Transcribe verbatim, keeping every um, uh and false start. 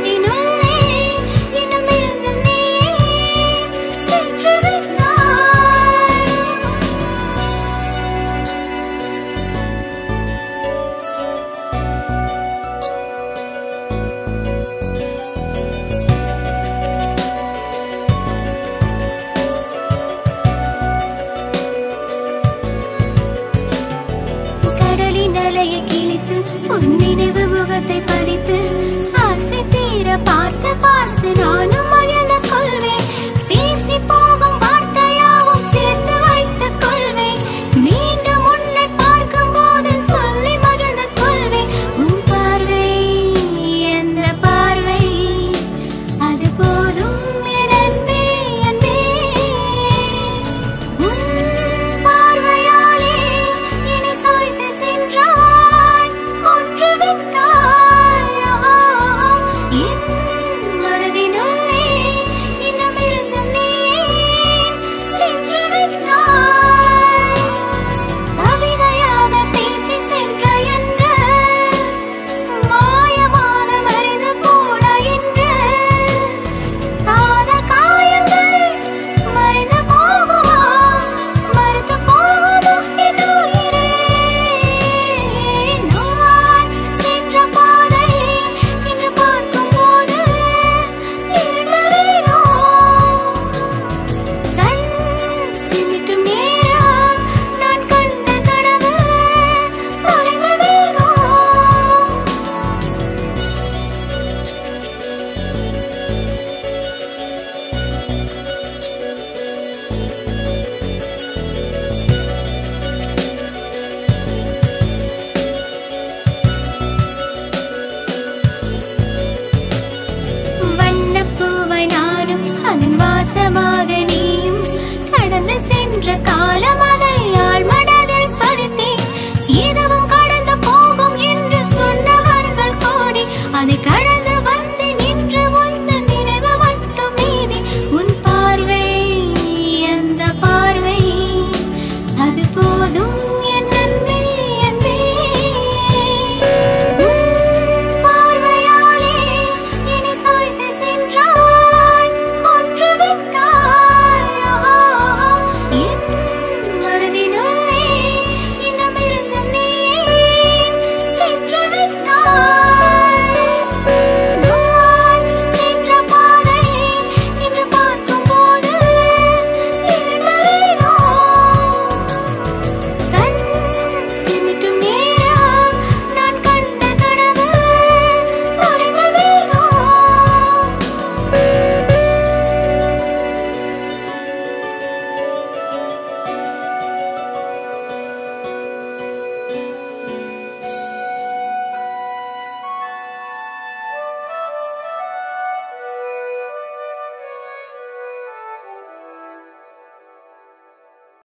நினைவு முகத்தை பதித்து ஆசை தீர பார்த்து பார்த்து நானும் மகிழ்ந்து கொள்வேன். பேசி போகும் வார்த்தையாவும் சேர்த்து வைத்துக் கொள்வேன். மீண்டும் உன்னை பார்க்கும் போது சொல்லி மகிழ்ந்து கொள்வேன். உன் பார்வை எந்த பார்வை அது போதும் என் அன்பே அன்பே. உன் பார்வையாலே என்னை சாய்த்து சென்றாய். வாசமாக நீயும் கடந்து சென்ற காலமா